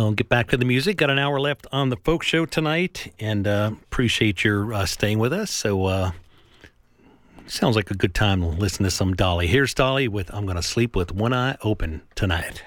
I'll get back to the music. Got an hour left on the Folk Show tonight, and appreciate your staying with us. So sounds like a good time to listen to some Dolly. Here's Dolly with I'm Gonna Sleep with One Eye Open Tonight.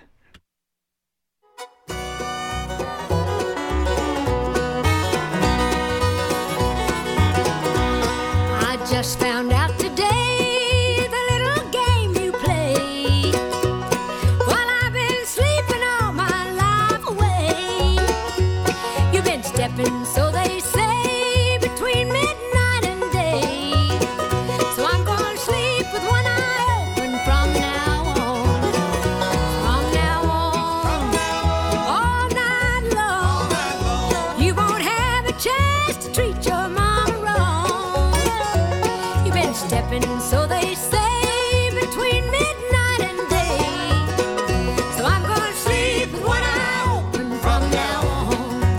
I just found out today the little game you play while I've been sleeping all my life away. You've been stepping, so they say, between midnight and day. So I'm gonna sleep with one eye open from now on. From now on, all night long. You won't have a chance to treat your mama wrong. You've been stepping, so they say, between midnight and day. So I'm gonna sleep with one eye open from now on.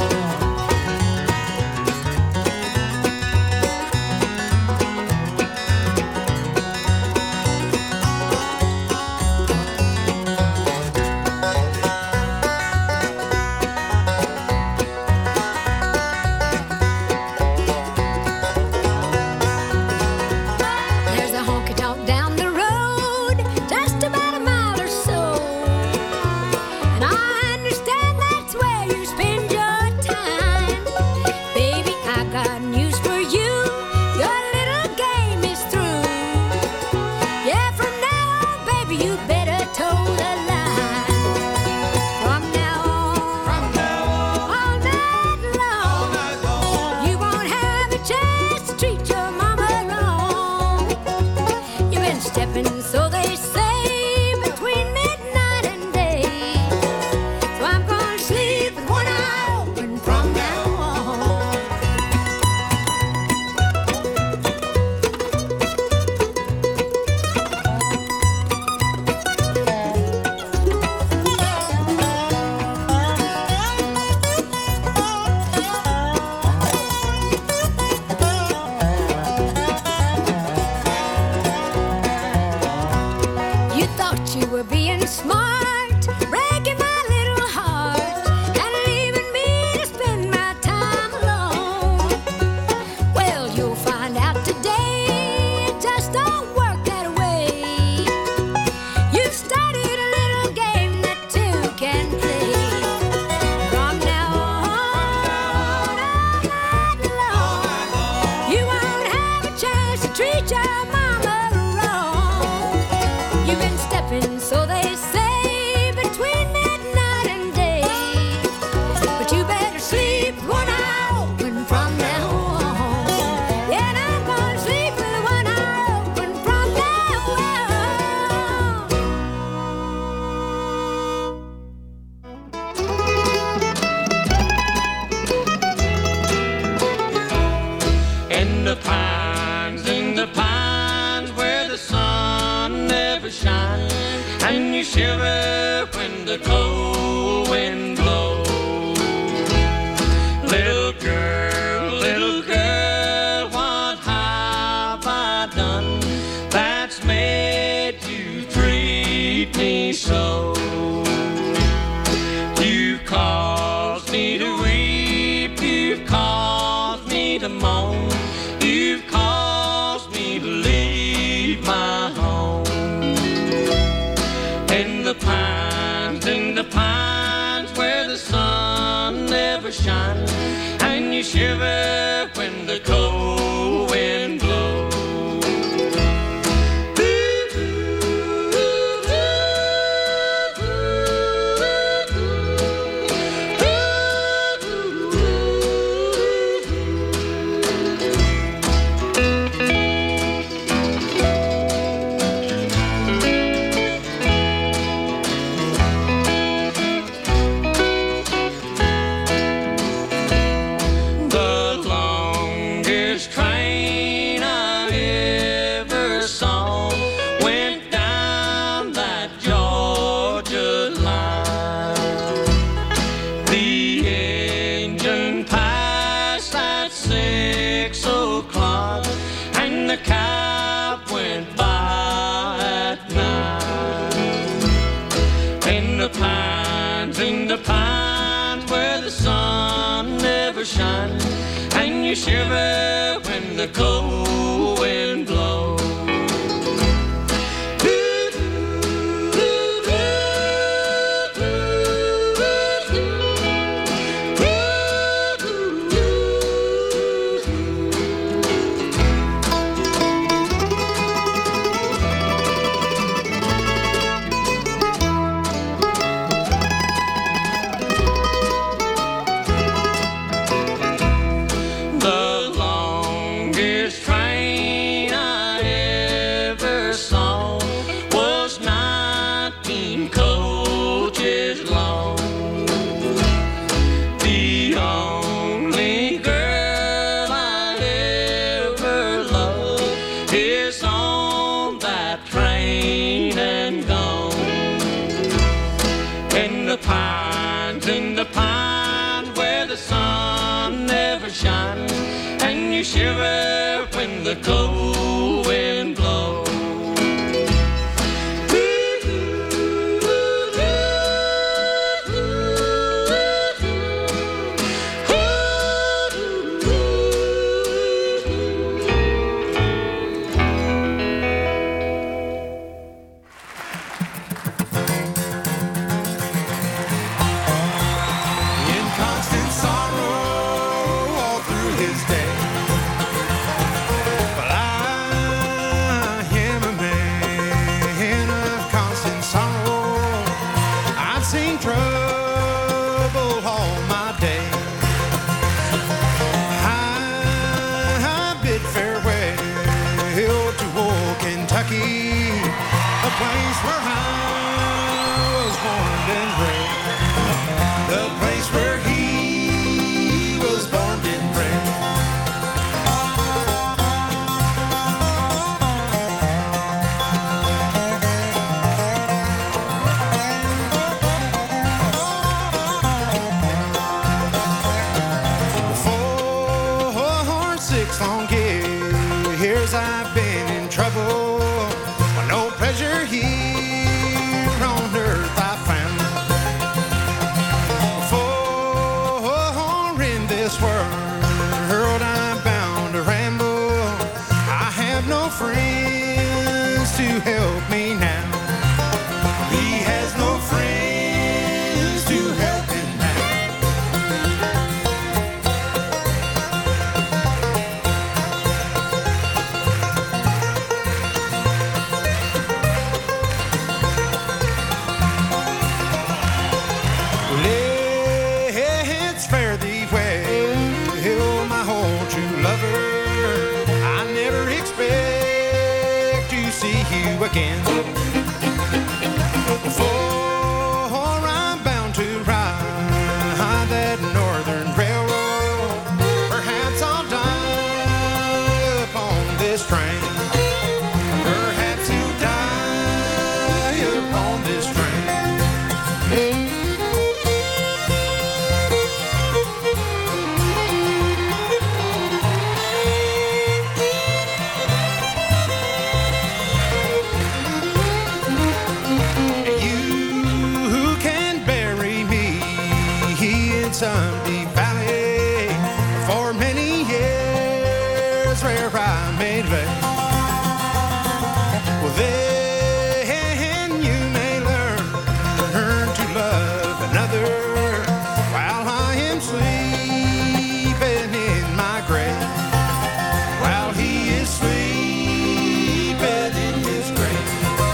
There's a honky-tonk down the road, just about a mile or so. And I understand that's where you spend your time. Baby, I got news for you. Your little game is through. Yeah, from now on, baby, you better toe the line. From now on, all night long. You won't have a chance to treat your mama wrong. You've been stepping, so they say, between midnight and day. So I'm gonna sleep with one eye open from now on. You thought you were being smart, breaking my little heart, and leaving me to spend my time alone. Well, you'll find out today it just don't work that way. You've started a little game that two can play. From now on, all night long, you won't have a chance to treat your mama wrong. You've been stepping, so they say, between midnight and day. But you better sleep with one eye open from now on. Yeah, and I'm gonna sleep with one eye open from now In the pines where the sun never shines, and you shiver when the cold wind blows. Little girl, what have I done that's made you treat me so? You caused me to weep, you've caused me to moan, you've caused me to leave my home. In the pines where the sun never shines, and you shiver when the cold wind blows. The you shiver when the cold wind blows. Shiver when the cold wind blows. In constant sorrow all through his day. But I am a man of constant sorrow. I've seen trouble all my day. I bid farewell to old Kentucky, a place where I was born and bred. The place where he was born and bred. For 6 long years I've been in trouble. No pleasure here on earth I found. For in this world I'm bound to ramble. I have no friends to help me now. He has no friends to help him now. Let's fare thee well, my whole true lover. I never expect to see you again. For I'm bound to ride that northern railroad. Perhaps I'll die upon this train. Perhaps he'll die upon this train. You can bury me in some deep valley for many years where I made lay. Well, then you may learn to love another while I am sleeping in my grave. While he is sleeping in his grave.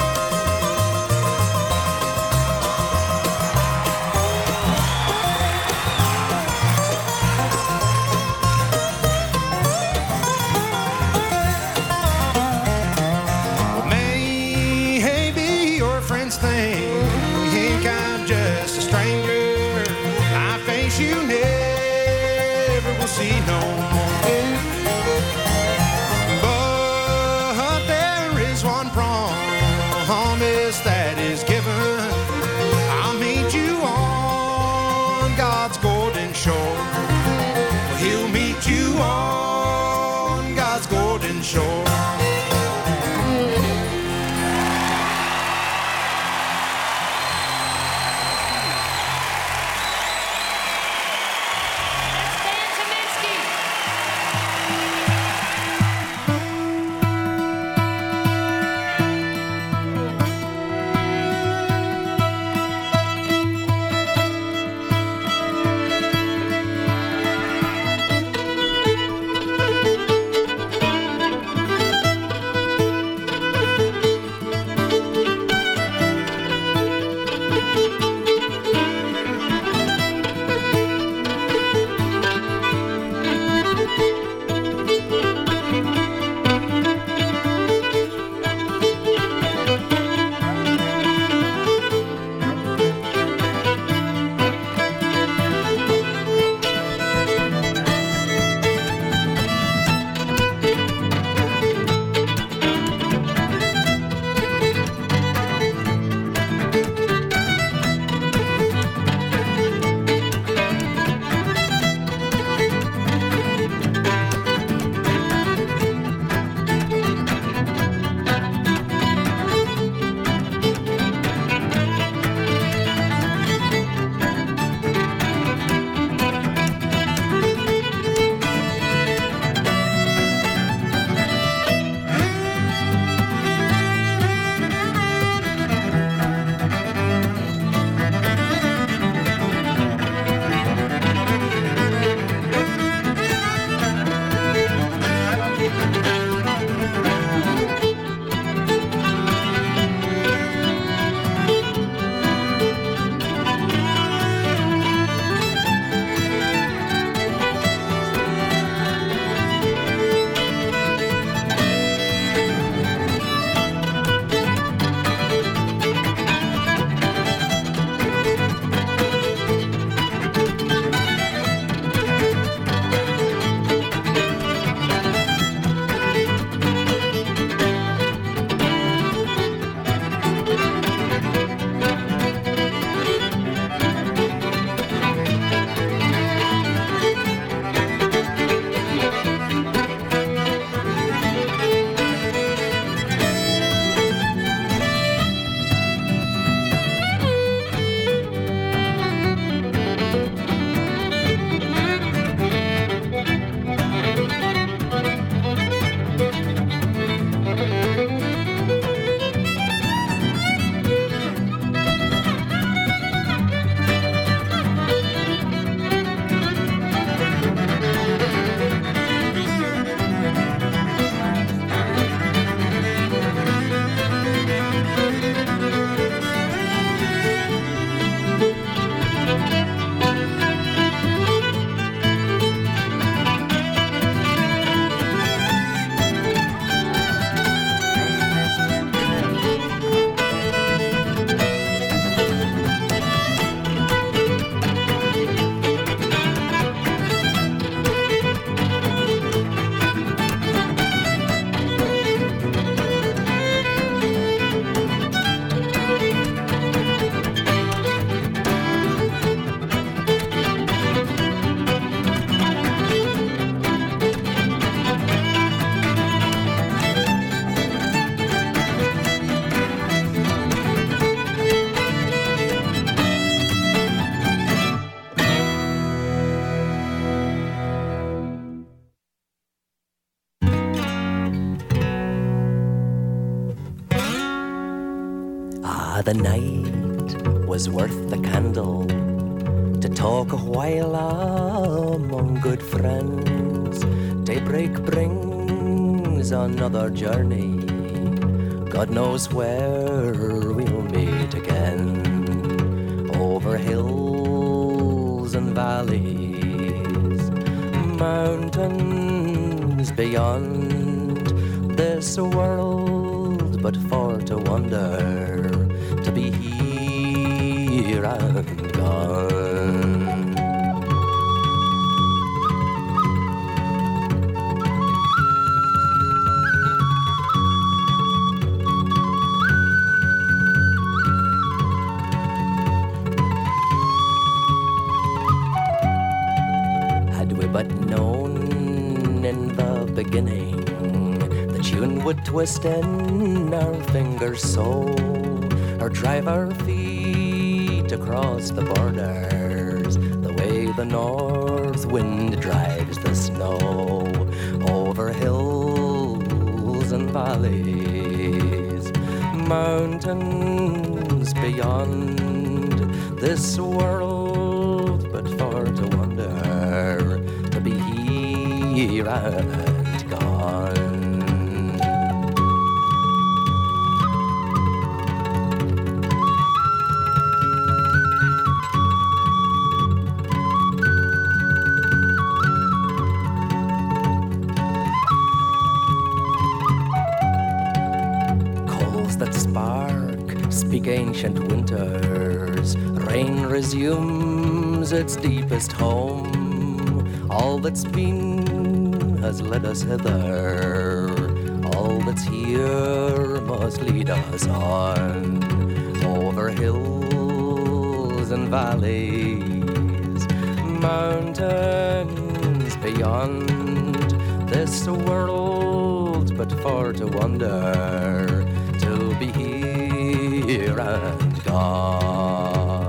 Well, maybe your friends think I'm just a stranger. My face you never will see no more. But there is one promise that is given. I'll meet you on God's golden shore. He'll meet you on God's golden shore. That's Dan Kaminsky. The night was worth the candle to talk a while among good friends. Daybreak brings another journey. God knows where we'll meet again. Over hills and valleys, mountains beyond this world, but for to wander, to be here and gone. Had we but known in the beginning, the tune would twist in our fingers so, or drive our feet across the borders, the way the north wind drives the snow, over hills and valleys, mountains beyond this world, but for to wander, to be here and gone. That spark speak ancient winters. Rain resumes its deepest home. All that's been has led us hither. All that's here must lead us on. Over hills and valleys, mountains beyond this world, but for to wander, to be here and gone.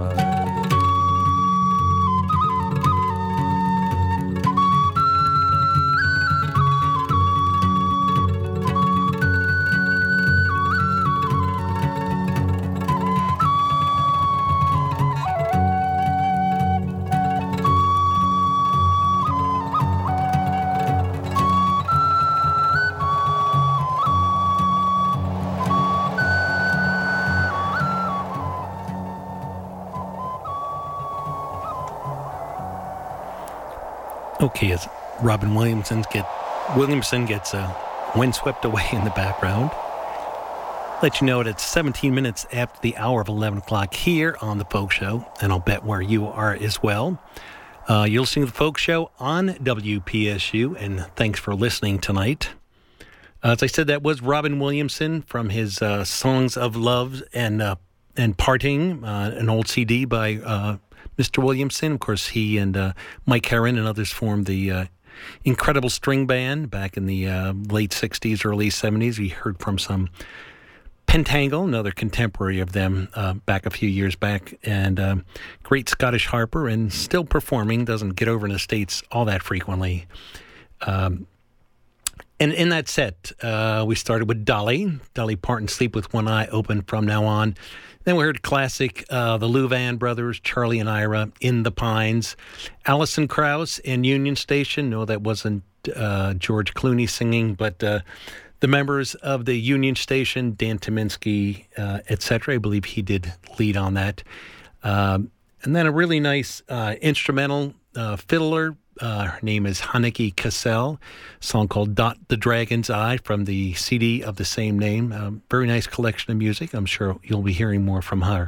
Okay, as Robin Williamson gets windswept away in the background. Let you know that it's 17 minutes after the hour of 11 o'clock here on The Folk Show, and I'll bet where you are as well. You're listening to The Folk Show on WPSU, and thanks for listening tonight. As I said, that was Robin Williamson from his Songs of Love and Parting, an old CD by Mr. Williamson. Of course, he and Mike Herron and others formed the Incredible String Band back in the late 60s, early 70s. We heard from some Pentangle, another contemporary of them, back a few years back, and great Scottish harper, and still performing, doesn't get over in the States all that frequently. And in that set, we started with Dolly Parton, Sleep with One Eye Open From Now On. Then we heard classic, the Louvain brothers, Charlie and Ira, In the Pines. Alison Krauss in Union Station. No, that wasn't George Clooney singing, but the members of the Union Station, Dan Tyminski, etc. I believe he did lead on that. And then a really nice instrumental fiddler. Her name is Hanneke Cassell. A song called Dot the Dragon's Eye from the CD of the same name. Very nice collection of music. I'm sure you'll be hearing more from her.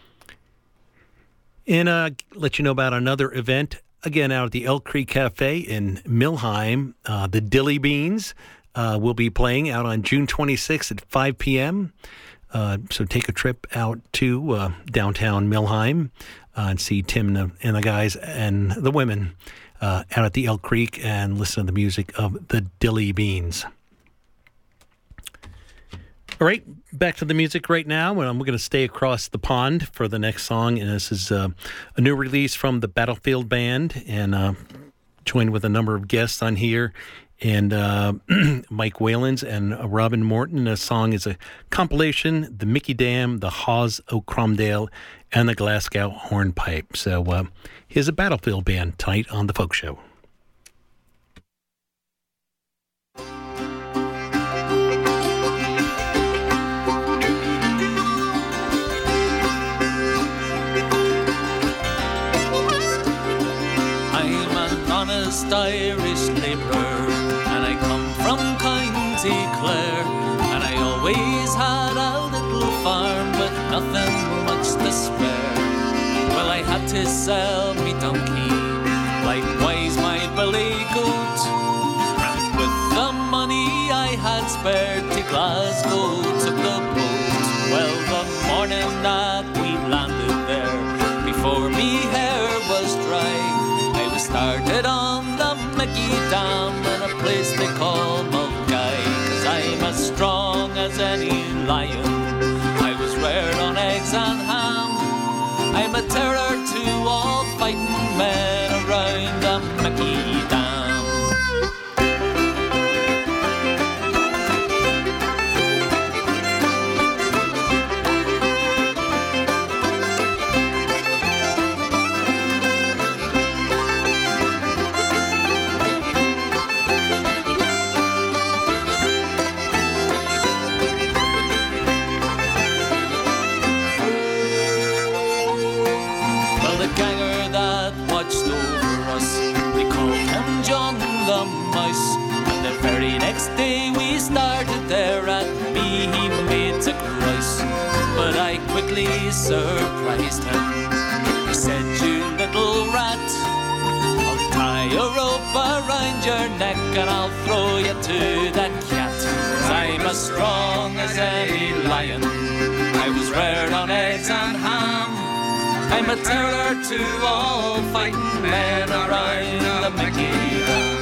And let you know about another event, again, out at the Elk Creek Cafe in Millheim. The Dilly Beans will be playing out on June 26th at 5 p.m. So take a trip out to downtown Millheim and see Tim and the guys and the women out at the Elk Creek and listen to the music of the Dilly Beans. All right, back to the music right now. We're going to stay across the pond for the next song, and this is a new release from the Battlefield Band, and joined with a number of guests on here. and Mike Whalens and Robin Morton. The song is a compilation, the Mickey Dam, the Haws o' Cromdale, and the Glasgow Hornpipe. So here's a Battlefield band tonight on the Folk Show. Honest Irish labourer, and I come from County Clare, and I always had a little farm, but nothing much to spare. Well, I had to sell me donkey, likewise my billy goat, and with the money I had spared to Glasgow took the boat. Well, the morning that we landed there, before me hair was dry, started on the Mickey Dam in a place they call Mulgai. 'Cause I'm as strong as any lion, I was reared on eggs and ham. I'm a terror to all fighting men around the Mickey Dam. Next day we started there at me, he made to rice, but I quickly surprised him. He said, "You little rat, I'll tie a rope around your neck and I'll throw you to the cat. 'Cause I'm as strong as any lion, I was reared on eggs and ham. I'm a terror to all fighting men around the Mickey Dam."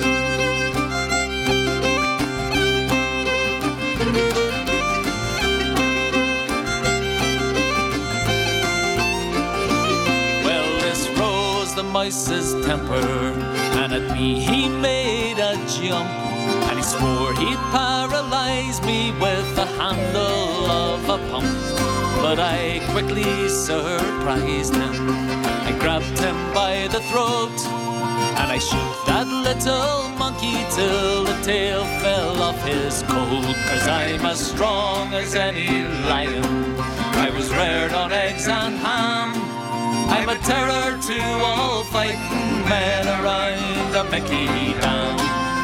Mouse's temper, and at me he made a jump, and he swore he'd paralyze me with the handle of a pump. But I quickly surprised him. I grabbed him by the throat, and I shook that little monkey till the tail fell off his coat. 'Cause I'm as strong as any lion, I was reared on eggs and ham. I'm a terror to all fighting men around the Mickey Dam.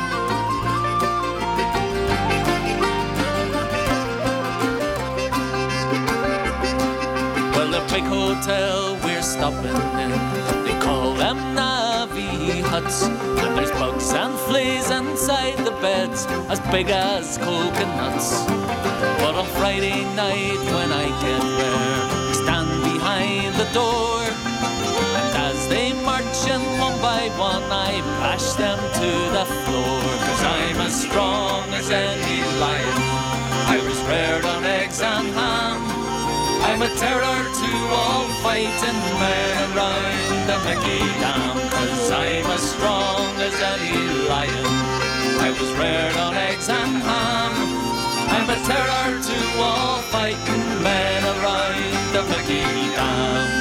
Well, the big hotel we're stopping in, they call them Navy huts, and there's bugs and fleas inside the beds as big as coconuts. But on Friday night when I get there, I stand behind the door, and as they march in one by one, I bash them to the floor. 'Cause I'm as strong as any lion, I was reared on eggs and ham. I'm a terror to all fighting men around the Mickey Dam. 'Cause I'm as strong as any lion, I was reared on eggs and ham. I'm a terror to all fighting men around the Mickey Dam.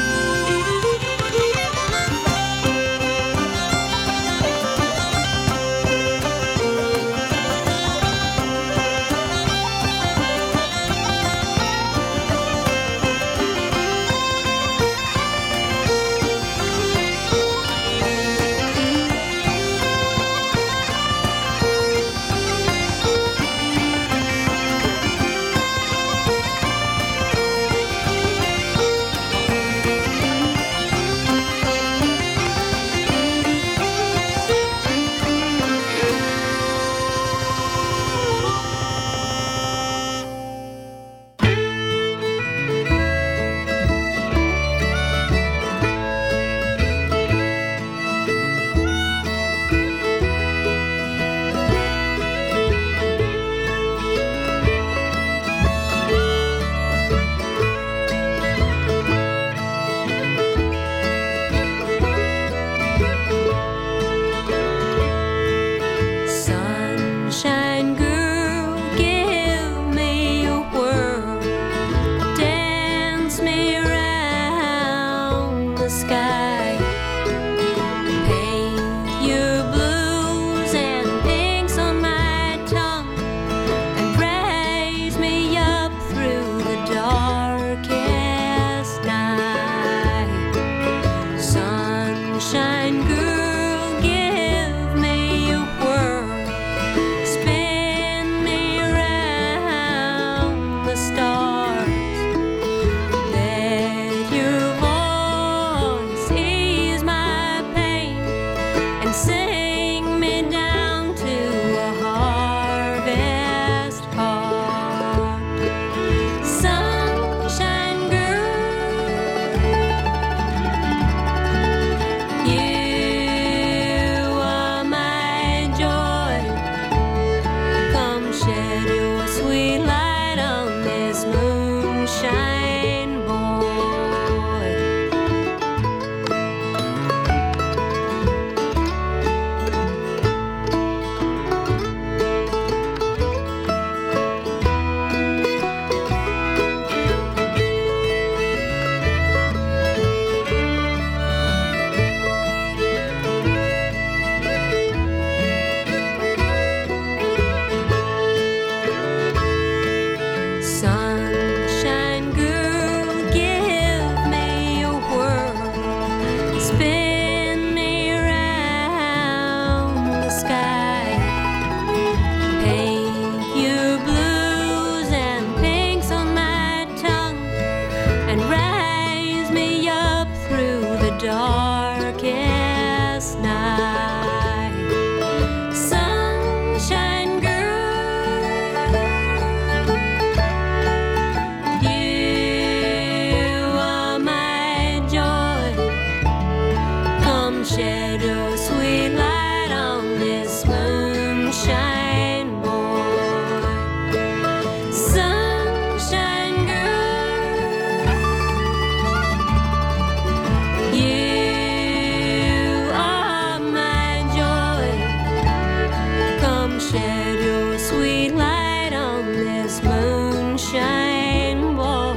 Sunshine girl, give me a whirl, spin me around the stars. Let your voice ease my pain and sing me down to a harvest heart. Sunshine girl, you are my joy. Come shed your sweet light on this moonshine boy. Sunshine girl, give me a whirl, spin me around the sky. Paint your blues and pinks on my tongue and rise me up through the darkest night. Sunshine girl, you are my joy. Come shed your sweet light on this moonshine boy. Sunshine girl, you are my joy. Come shed your sweet light on this moonshine boy.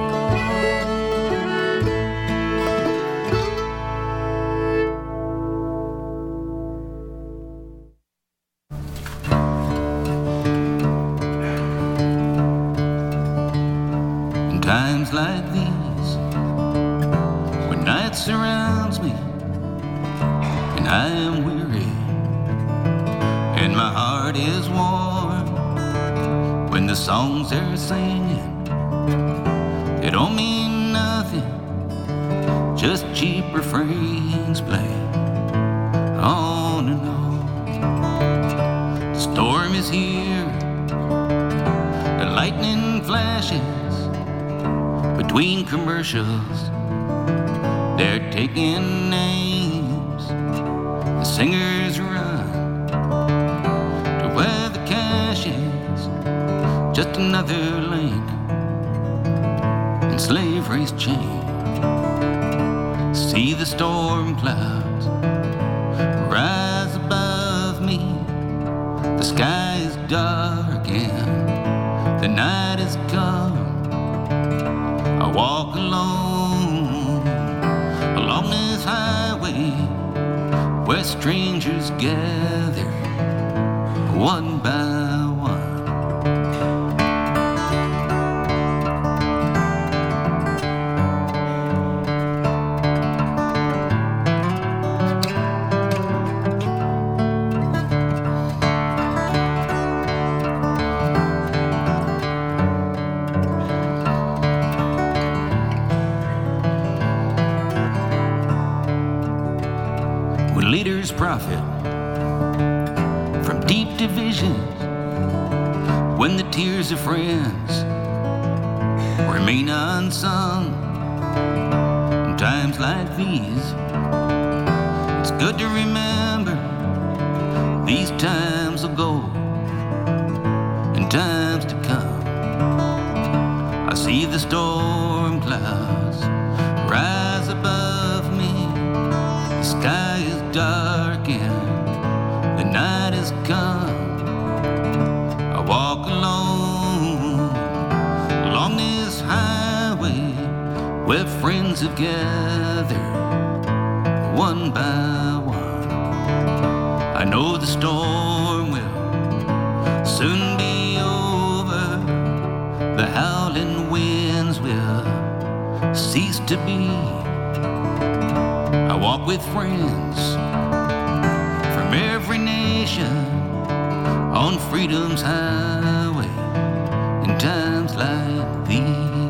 In times like these, when night surrounds me and I am weary and my heart is worn, when the songs they're singing, they don't mean nothing, just cheap refrains play on and on. The storm is here, the lightning flashes between commercials, they're taking names. The singers run to where the cash is, just another link in slavery's chain. See the storm clouds rise above me. The sky is dark and the night is come. I walk alone along this highway where strangers gather one by one. When leaders profit from deep divisions, when the tears of friends remain unsung, in times like these, it's good to remember these times will go and times to come. I see the storm clouds rise above me. The sky is dark and the night has come. I walk along this highway where friends have gathered one by one. I know the storm will soon be over. The howling winds will cease to be. I walk walk with friends from every nation on freedom's highway in times like these.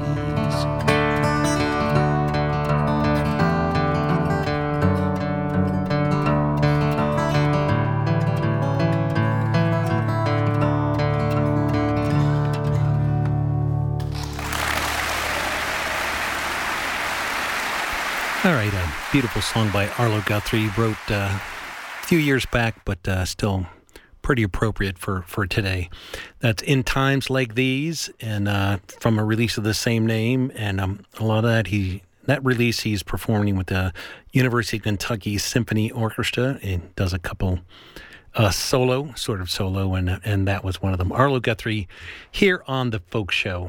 All right, a beautiful song by Arlo Guthrie. Wrote a few years back, but still pretty appropriate for today. That's In Times Like These, and from a release of the same name. And a lot of that release he's performing with the University of Kentucky Symphony Orchestra and does a couple solo, and that was one of them. Arlo Guthrie here on the Folk Show.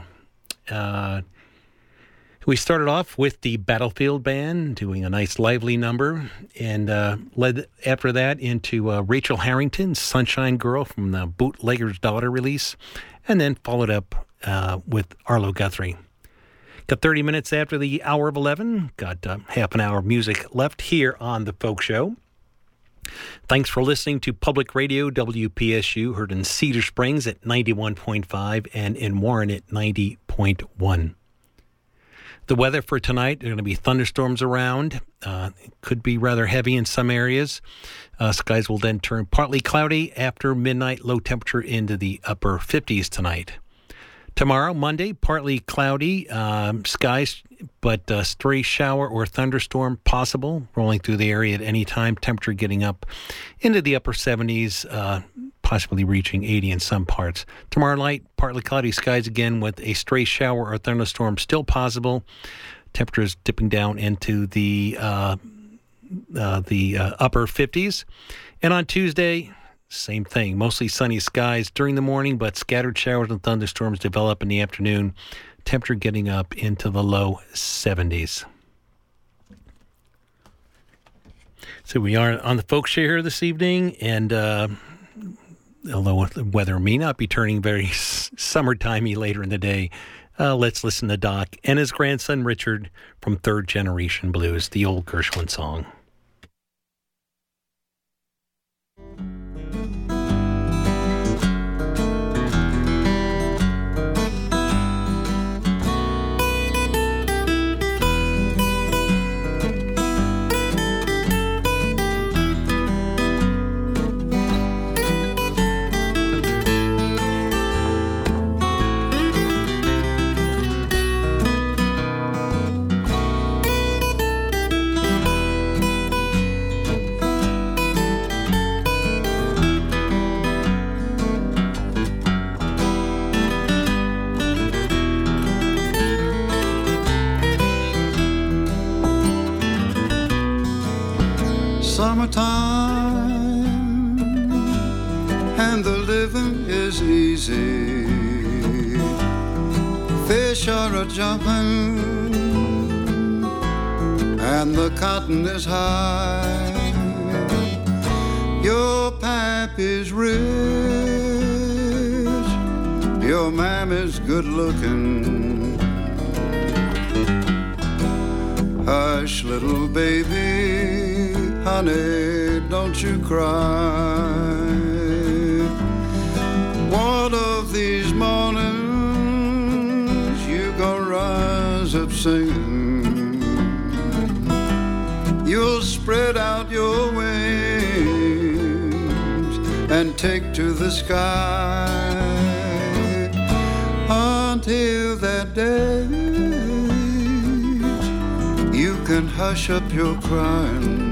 We started off with the Battlefield Band doing a nice lively number, and led after that into Rachel Harrington's Sunshine Girl from the Bootlegger's Daughter release, and then followed up with Arlo Guthrie. Got 30 minutes after the hour of 11. Got half an hour of music left here on the Folk Show. Thanks for listening to Public Radio WPSU, heard in Cedar Springs at 91.5 and in Warren at 90.1. The weather for tonight, there are going to be thunderstorms around. It could be rather heavy in some areas. Skies will then turn partly cloudy after midnight, low temperature into the upper 50s tonight. Tomorrow, Monday, partly cloudy skies, but a stray shower or thunderstorm possible, rolling through the area at any time. Temperature getting up into the upper 70s, possibly reaching 80 in some parts. Tomorrow night, partly cloudy skies again with a stray shower or thunderstorm still possible. Temperatures dipping down into the upper 50s. And on Tuesday, same thing. Mostly sunny skies during the morning, but scattered showers and thunderstorms develop in the afternoon. Temperature getting up into the low 70s. So we are on the Folk Show here this evening, and although the weather may not be turning very summertimey later in the day, let's listen to Doc and his grandson Richard from Third Generation Blues, the old Gershwin song. Summertime and the living is easy. Fish are a-jumping and the cotton is high. Your pappy's rich, your mammy's good-looking. Hush, little baby, honey, don't you cry. One of these mornings you gonna rise up singing. You'll spread out your wings and take to the sky. Until that day you can hush up your crying.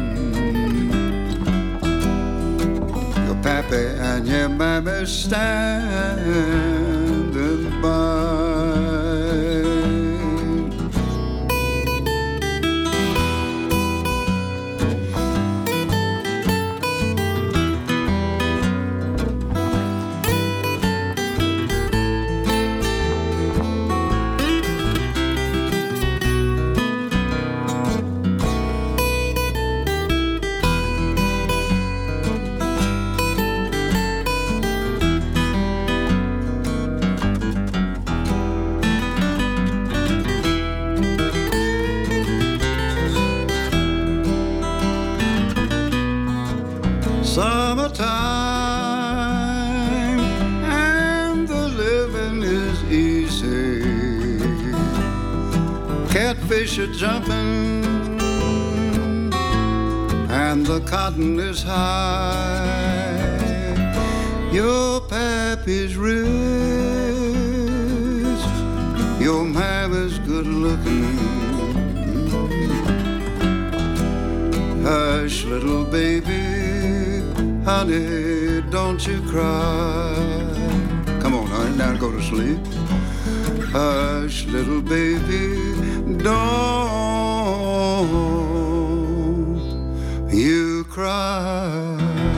Pappy and your mammy standing by. summertime, and the living is easy. Catfish are jumping, and the cotton is high. Your pappy's rich, your mama's good looking. Hush, little baby, honey, don't you cry. Come on, honey, now go to sleep. Hush, little baby, don't you cry.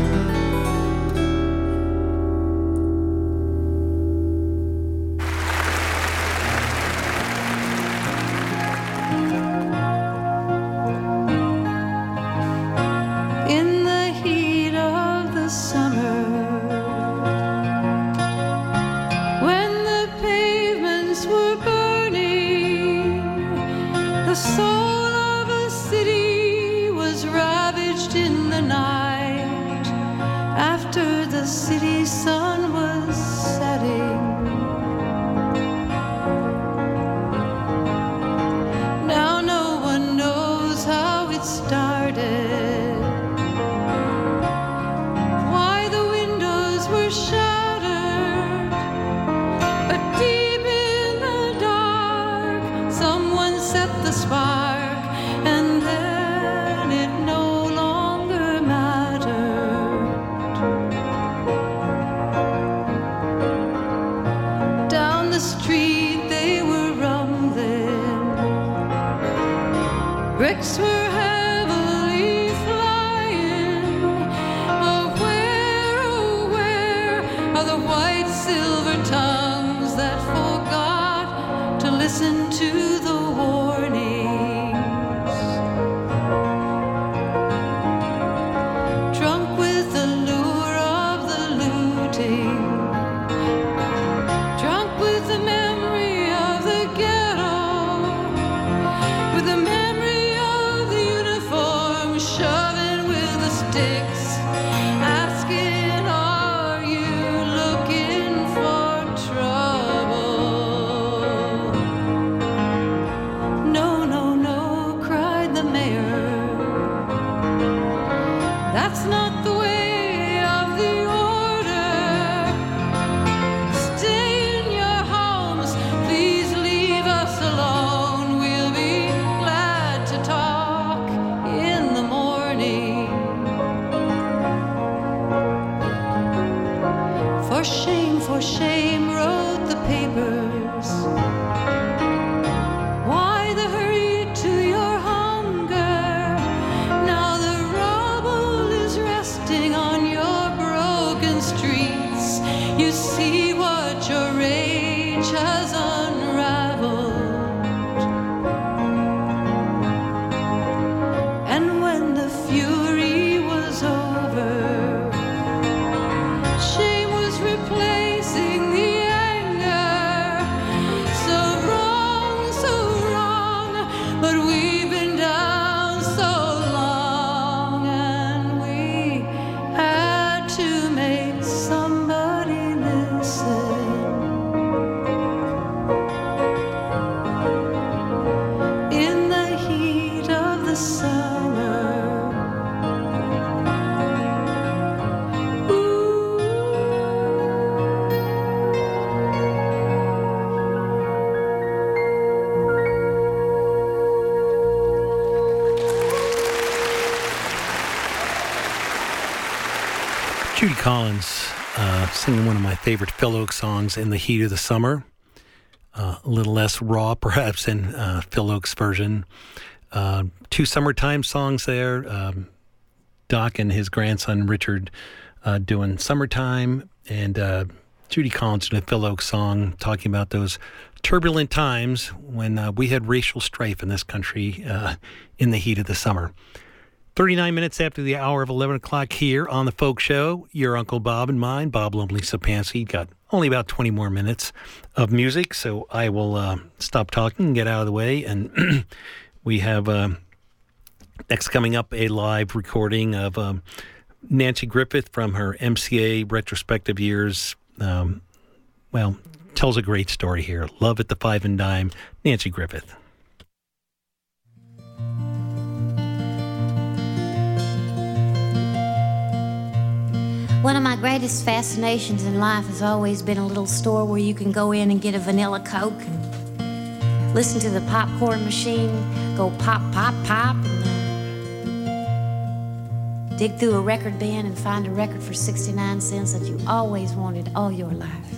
In the heat of the summer, when the pavements were burning, the soul of a city was ravaged in the night after the city sun was setting. Now no one knows how it started, why the windows were shattered, but deep in the dark someone set the spark, and then it no longer mattered. Down the street they were rumbling, bricks were heavily flying. Oh, where are the white silver tongues that forgot to listen to the warnings? Drunk with the lure of the looting, drunk with the memory of the ghetto, with the memory of the uniform, shoving with the sticks, asking, are you looking for trouble? No, no, no, cried the mayor. That's not the way of the order. Stay in your homes, please leave us alone. We'll be glad to talk in the morning. For shame, wrote the papers. Why the hurry to your hunger? Now the rubble is resting on your broken streets. You see what your rage has unraveled. And when the fury was over, shame was replacing the anger. So wrong, but we've been down so long, and we had to make somebody listen. In the heat of the summer, Judy Collins singing one of my favorite Phil Oakes songs, In the Heat of the Summer. A little less raw, perhaps, in Phil Oakes' version. Two summertime songs there. Doc and his grandson, Richard, doing Summertime. And Judy Collins in a Phil Oakes song talking about those turbulent times when we had racial strife in this country in the heat of the summer. 39 minutes after the hour of 11 o'clock here on The Folk Show. Your Uncle Bob and mine, Bob Lumley Sapansky. Got only about 20 more minutes of music, so I will stop talking and get out of the way. And we have next coming up a live recording of Nancy Griffith from her MCA retrospective years, tells a great story here. Love at the Five and Dime, Nancy Griffith. One of my greatest fascinations in life has always been a little store where you can go in and get a vanilla Coke and listen to the popcorn machine go pop, pop, pop, and dig through a record bin and find a record for 69 cents that you always wanted all your life.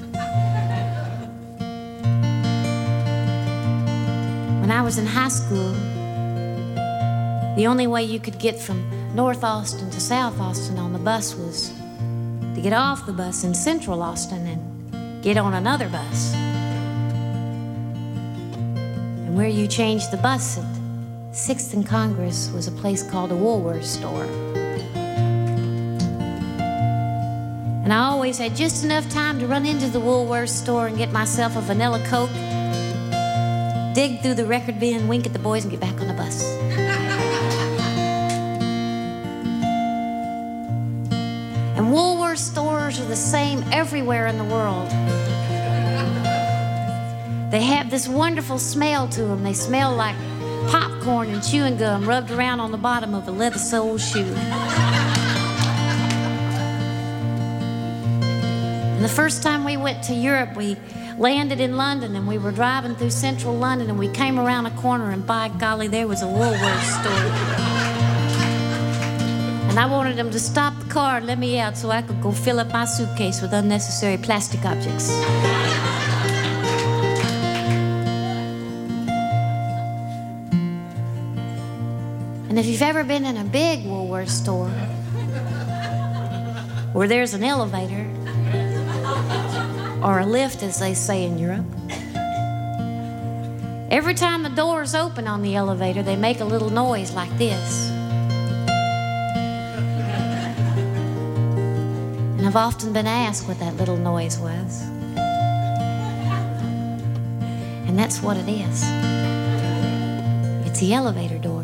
When I was in high school, the only way you could get from North Austin to South Austin on the bus was to get off the bus in Central Austin and get on another bus. And where you changed the bus at 6th and Congress was a place called a Woolworth store. And I always had just enough time to run into the Woolworth store and get myself a vanilla Coke, dig through the record bin, wink at the boys, and get back on the bus. And Woolworth stores are the same everywhere in the world. They have this wonderful smell to them. They smell like popcorn and chewing gum rubbed around on the bottom of a leather sole shoe. And the first time we went to Europe, we landed in London and we were driving through central London and we came around a corner and by golly, there was a Woolworth store. And I wanted them to stop the car and let me out so I could go fill up my suitcase with unnecessary plastic objects. And if you've ever been in a big Woolworth store where there's an elevator, or a lift, as they say in Europe, every time the doors open on the elevator, they make a little noise like this. And I've often been asked what that little noise was. And that's what it is. It's the elevator doors.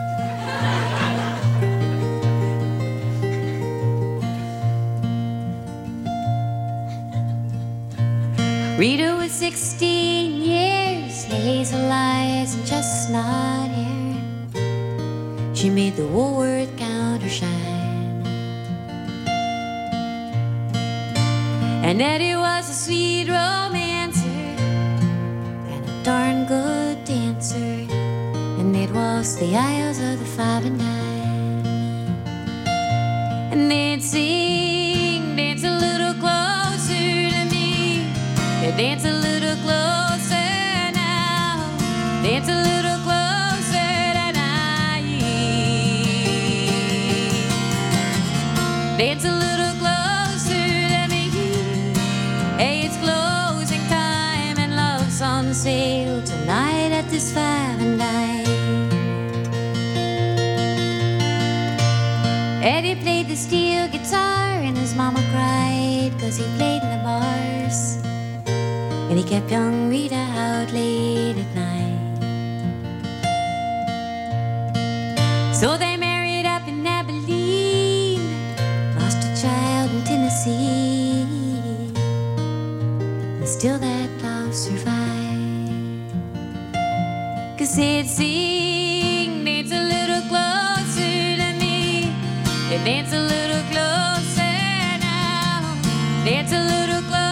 Rita was 16 years, hazel eyes and chestnut hair. She made the Woolworth counter shine. And Eddie was a sweet romancer and a darn good dancer. And they'd walk the aisles of the Five and Dime. And they'd sing, dance a little closer to me. Dance a little closer now. Dance a little closer tonight. Dance a little closer to me. Hey, it's closing time and love's on sale tonight at this Five and Dime. Eddie played the steel guitar and his mama cried 'cause he played in the bars. And he kept young Rita out late at night. So they married up in Abilene, lost a child in Tennessee, and still that love survived. 'Cause they'd sing, dance a little closer to me. They'd dance a little closer now. Dance a little closer.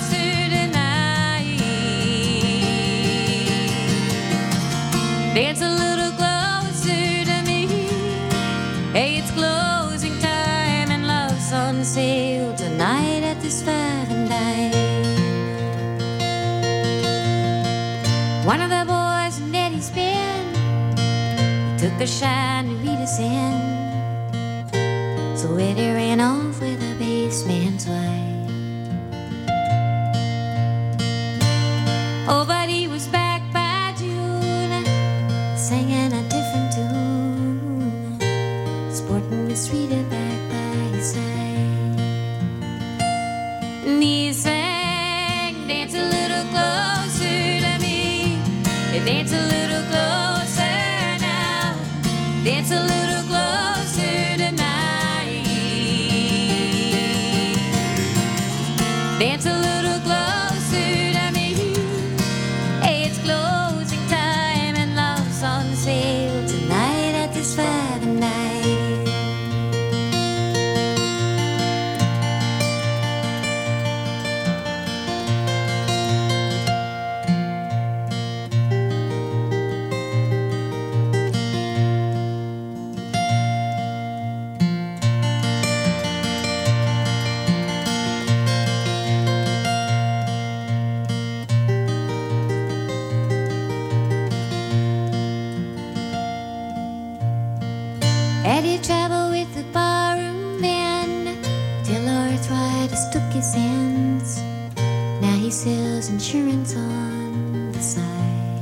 Dance a little closer to me. Hey, it's closing time and love's on sale tonight at this Five and Dime. One of the boys in Eddie's band, he took a shine to Rita's end. So Eddie ran off with a baseman's wife. Oh, but he was back by June, singing a different tune, sporting Miss Rita back by his side. And he sang, dance a little closer to me. Dance a little closer now. Dance a little closer tonight. office took his hands. Now he sells insurance on the side.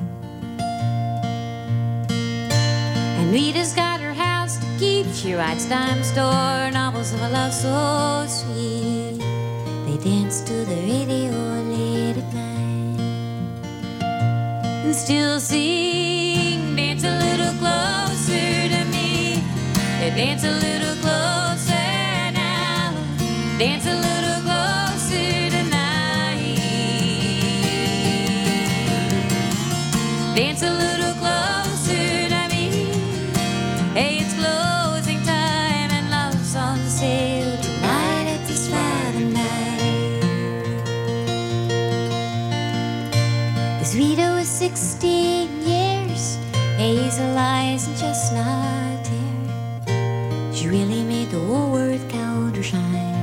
And Rita's got her house to keep. She writes dime store novels of a love so sweet. They dance to the radio late at night and still sing, dance a little closer to me. They dance a little closer now, dance a little closer tonight. Dance a little closer to me. Hey, it's closing time and love's on sale tonight at this Friday night. 'Cause Rita was 16 years, hazel eyes and chestnut hair. She really made the Woolworth counter shine.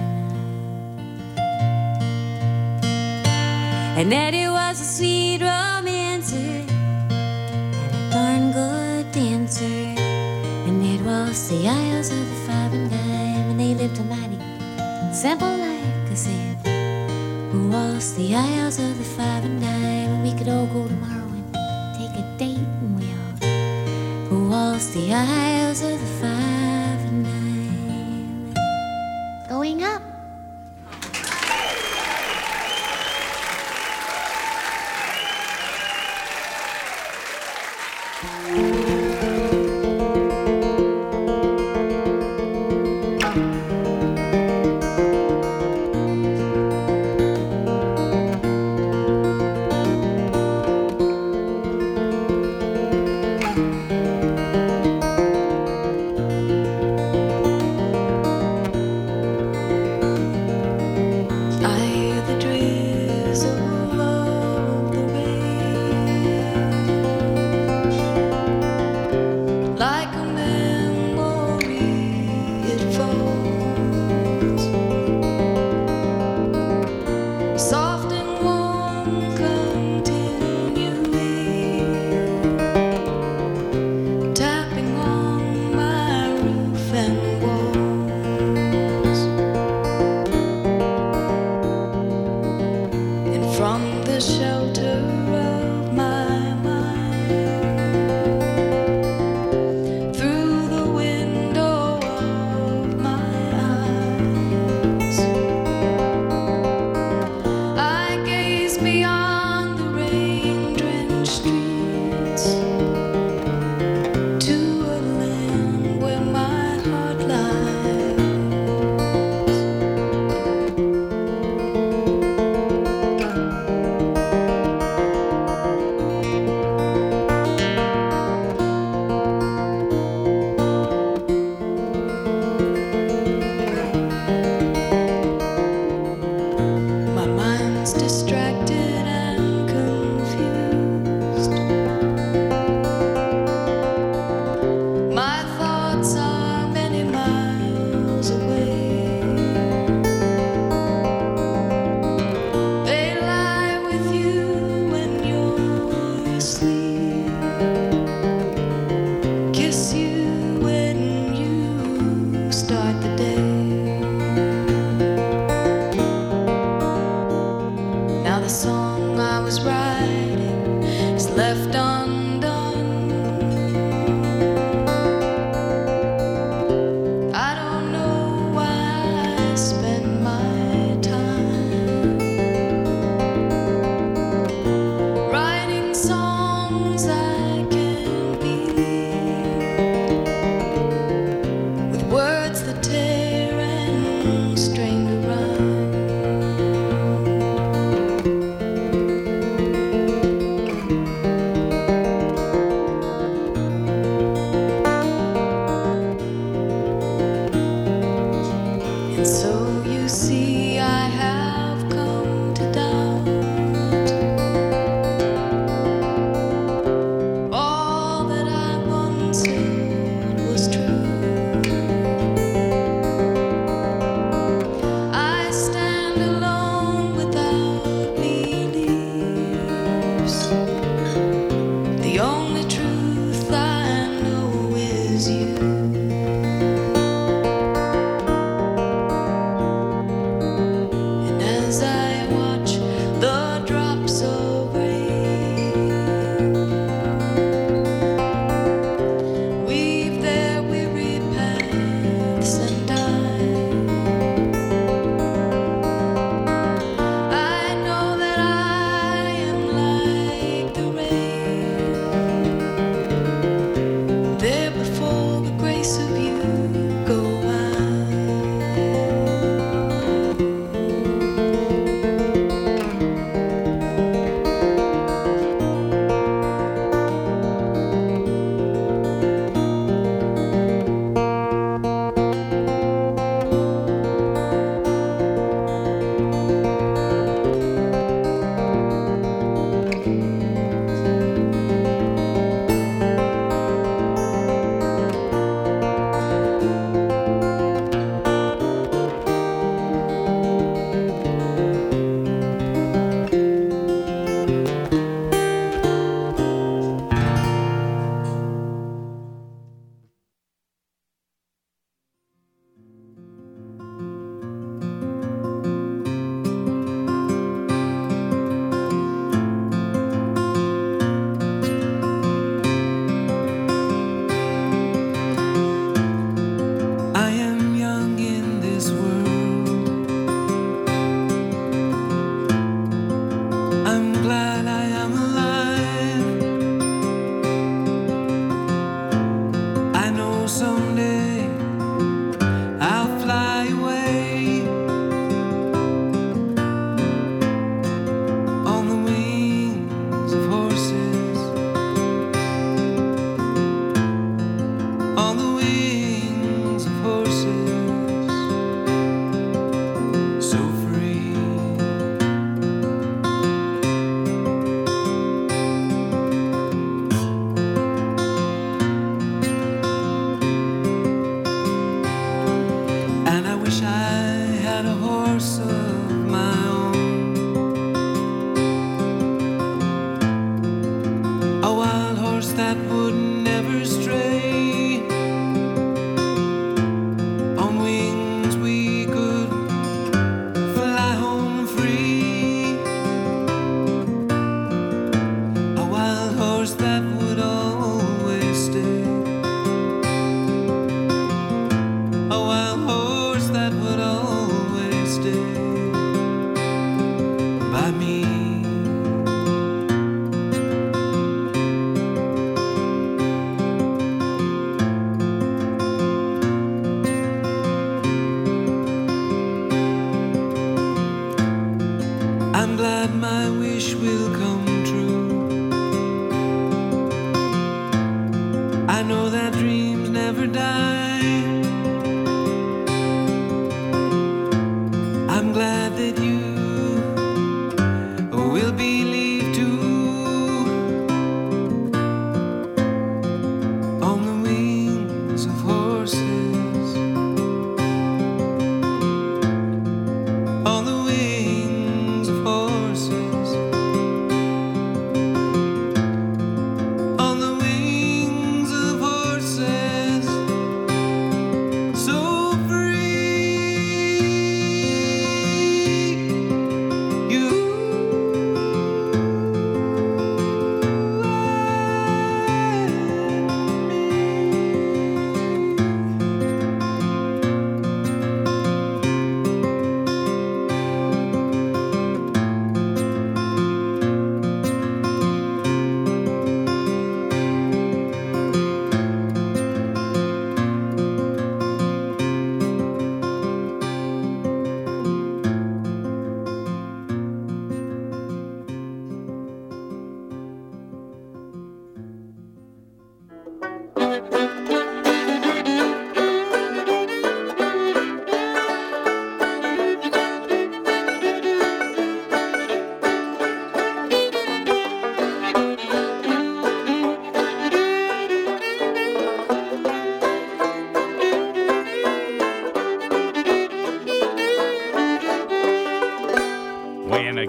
And Eddie was a sweet romancer and a darn good dancer. And they'd waltz the aisles of the 5 and dime, and they lived a mighty simple life, 'cause they'd waltz the aisles of the 5 and dime, and we could all go tomorrow and take a date, and we'll waltz the aisles of the 5 and dime. Going up.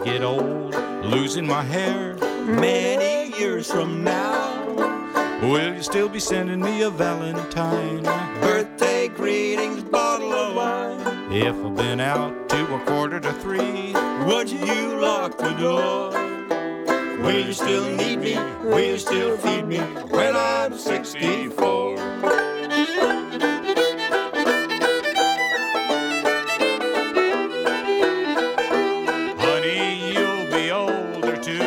get old, losing my hair many years from now, will you still be sending me a Valentine? Birthday greetings, bottle of wine. If I've been out to 2:45, would you lock the door? Will you still need me? Will you still feed me when I'm 64? Honey, you'll be older too.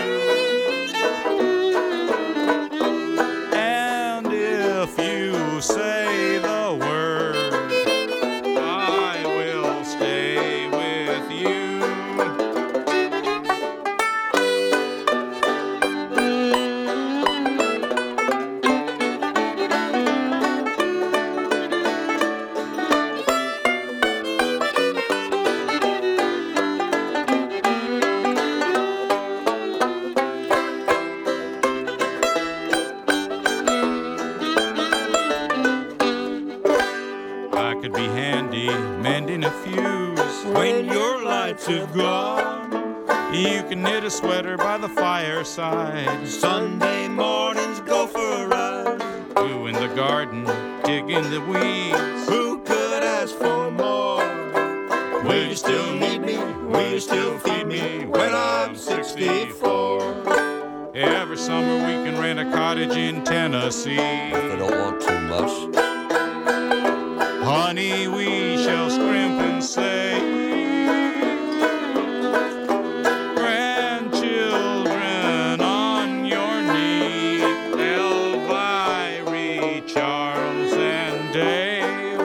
And if you say the word, I will stay with you. I could be handy mending a fuse when your lights have gone. You can knit a sweater by the fireside. Sunday mornings go for a ride. You in the garden, digging the weeds. Who could ask for more? Will you still need me? Will you still feed me when I'm 64? Every summer we can rent a cottage in Tennessee. If I don't want too much. Honey, we shall scrimp and save. Grandchildren on your knee, Elvira, Charles, and Dave.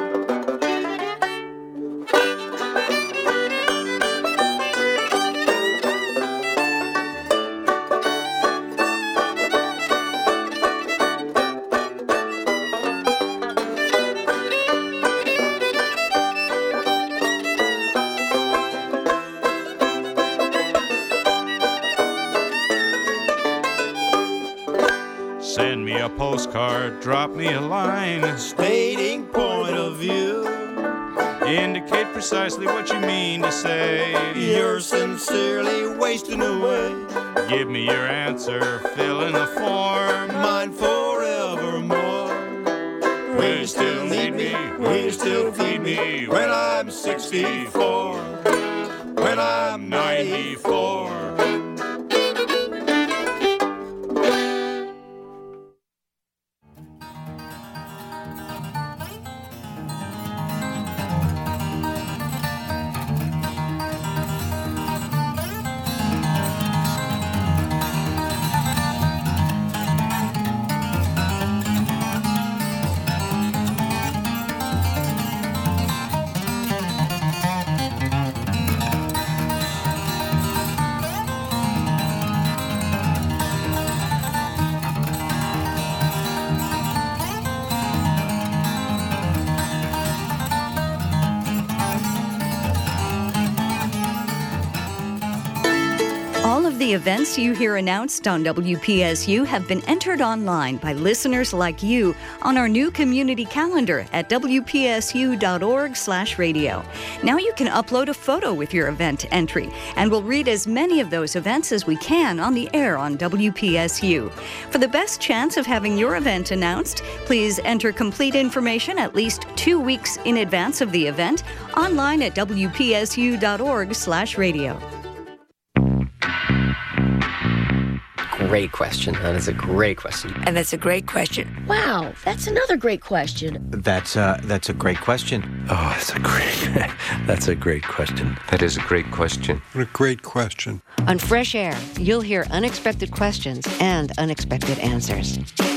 Send me a postcard, drop me a line, stating point of view. Indicate precisely what you mean to say. You're sincerely wasting away. Give me your answer, fill in the form, mine forevermore. Will you still need me? Will you still feed me when I'm 64? When I'm 94? All of the events you hear announced on WPSU have been entered online by listeners like you on our new community calendar at wpsu.org/radio. Now you can upload a photo with your event entry, and we'll read as many of those events as we can on the air on WPSU. For the best chance of having your event announced, please enter complete information at least 2 weeks in advance of the event online at wpsu.org/radio. Great question. That is a great question. And that's a great question. Wow, that's another great question. That's a great question. Oh, that's a great question. That is a great question. What a great question. On Fresh Air, you'll hear unexpected questions and unexpected answers.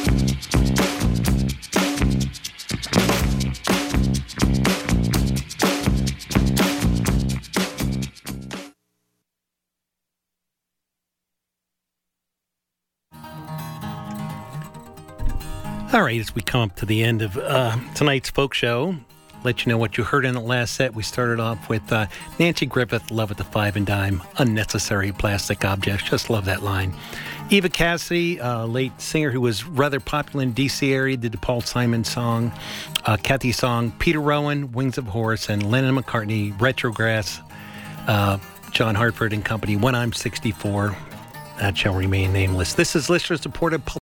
All right, as we come up to the end of tonight's folk show, let you know what you heard in the last set. We started off with Nancy Griffith, Love at the Five and Dime, Unnecessary Plastic Objects. Just love that line. Eva Cassidy, late singer who was rather popular in D.C. area, did the Paul Simon song, Kathy song, Peter Rowan, Wings of Horse, and Lennon McCartney, Retrogress, John Hartford and Company, When I'm 64. That shall remain nameless. This is listener-supported